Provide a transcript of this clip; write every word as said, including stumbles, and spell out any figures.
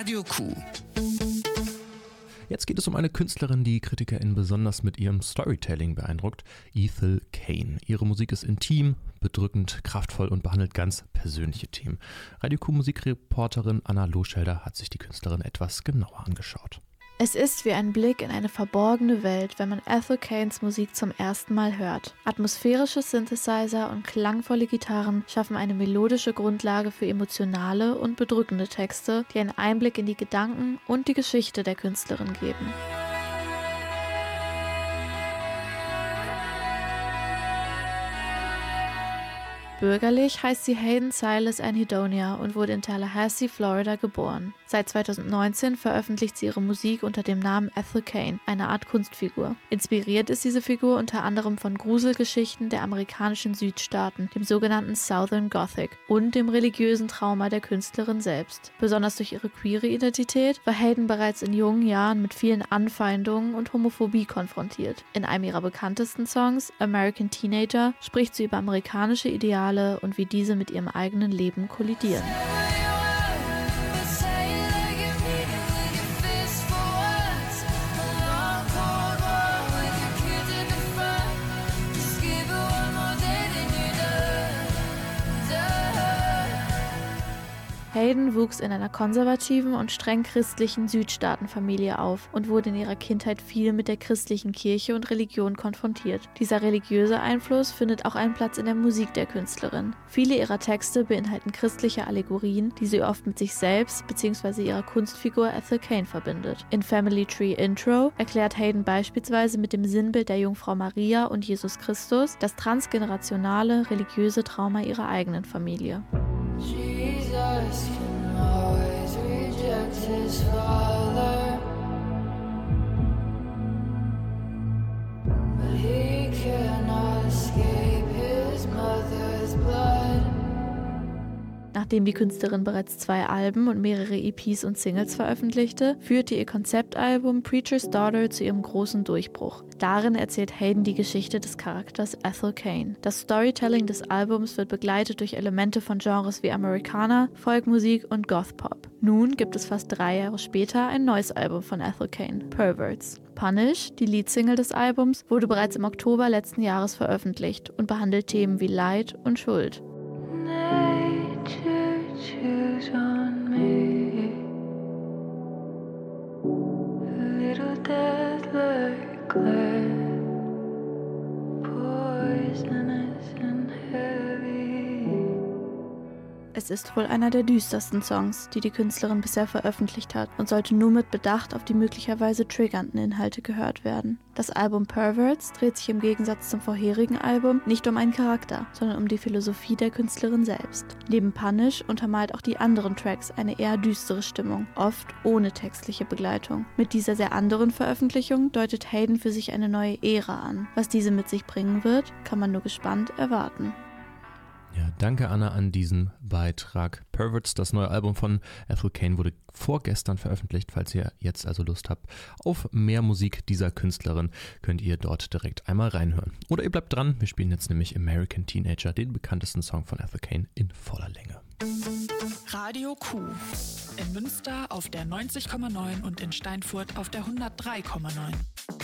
Radio Q. Jetzt geht es um eine Künstlerin, die KritikerInnen besonders mit ihrem Storytelling beeindruckt, Ethel Cain. Ihre Musik ist intim, bedrückend, kraftvoll und behandelt ganz persönliche Themen. Radio Q-Musikreporterin Anna Loschelder hat sich die Künstlerin etwas genauer angeschaut. Es ist wie ein Blick in eine verborgene Welt, wenn man Ethel Cains Musik zum ersten Mal hört. Atmosphärische Synthesizer und klangvolle Gitarren schaffen eine melodische Grundlage für emotionale und bedrückende Texte, die einen Einblick in die Gedanken und die Geschichte der Künstlerin geben. Bürgerlich heißt sie Hayden Silas Anhedonia und wurde in Tallahassee, Florida geboren. Seit zweitausendneunzehn veröffentlicht sie ihre Musik unter dem Namen Ethel Cain, eine Art Kunstfigur. Inspiriert ist diese Figur unter anderem von Gruselgeschichten der amerikanischen Südstaaten, dem sogenannten Southern Gothic und dem religiösen Trauma der Künstlerin selbst. Besonders durch ihre queere Identität war Hayden bereits in jungen Jahren mit vielen Anfeindungen und Homophobie konfrontiert. In einem ihrer bekanntesten Songs, American Teenager, spricht sie über amerikanische Ideale und wie diese mit ihrem eigenen Leben kollidieren. Hayden wuchs in einer konservativen und streng christlichen Südstaatenfamilie auf und wurde in ihrer Kindheit viel mit der christlichen Kirche und Religion konfrontiert. Dieser religiöse Einfluss findet auch einen Platz in der Musik der Künstlerin. Viele ihrer Texte beinhalten christliche Allegorien, die sie oft mit sich selbst bzw. ihrer Kunstfigur Ethel Cain verbindet. In Family Tree Intro erklärt Hayden beispielsweise mit dem Sinnbild der Jungfrau Maria und Jesus Christus das transgenerationale religiöse Trauma ihrer eigenen Familie. Jesus can always reject his father, but he cannot escape his mother's blood. Nachdem die Künstlerin bereits zwei Alben und mehrere E Ps und Singles veröffentlichte, führte ihr Konzeptalbum Preacher's Daughter zu ihrem großen Durchbruch. Darin erzählt Hayden die Geschichte des Charakters Ethel Cain. Das Storytelling des Albums wird begleitet durch Elemente von Genres wie Americana, Folkmusik und Gothpop. Nun gibt es fast drei Jahre später ein neues Album von Ethel Cain, Perverts. Punish, die Leadsingle des Albums, wurde bereits im Oktober letzten Jahres veröffentlicht und behandelt Themen wie Leid und Schuld. Choose on me, a little death like lead, poisonous and heavy. Es ist wohl einer der düstersten Songs, die die Künstlerin bisher veröffentlicht hat und sollte nur mit Bedacht auf die möglicherweise triggernden Inhalte gehört werden. Das Album Perverts dreht sich im Gegensatz zum vorherigen Album nicht um einen Charakter, sondern um die Philosophie der Künstlerin selbst. Neben Punish untermalt auch die anderen Tracks eine eher düstere Stimmung, oft ohne textliche Begleitung. Mit dieser sehr anderen Veröffentlichung deutet Hayden für sich eine neue Ära an. Was diese mit sich bringen wird, kann man nur gespannt erwarten. Ja, danke Anna an diesen Beitrag. Perverts, das neue Album von Ethel Cain, wurde vorgestern veröffentlicht. Falls ihr jetzt also Lust habt auf mehr Musik dieser Künstlerin, könnt ihr dort direkt einmal reinhören. Oder ihr bleibt dran, wir spielen jetzt nämlich American Teenager, den bekanntesten Song von Ethel Cain, in voller Länge. Radio Q. In Münster auf der neunzig Komma neun und in Steinfurt auf der hundertdrei Komma neun.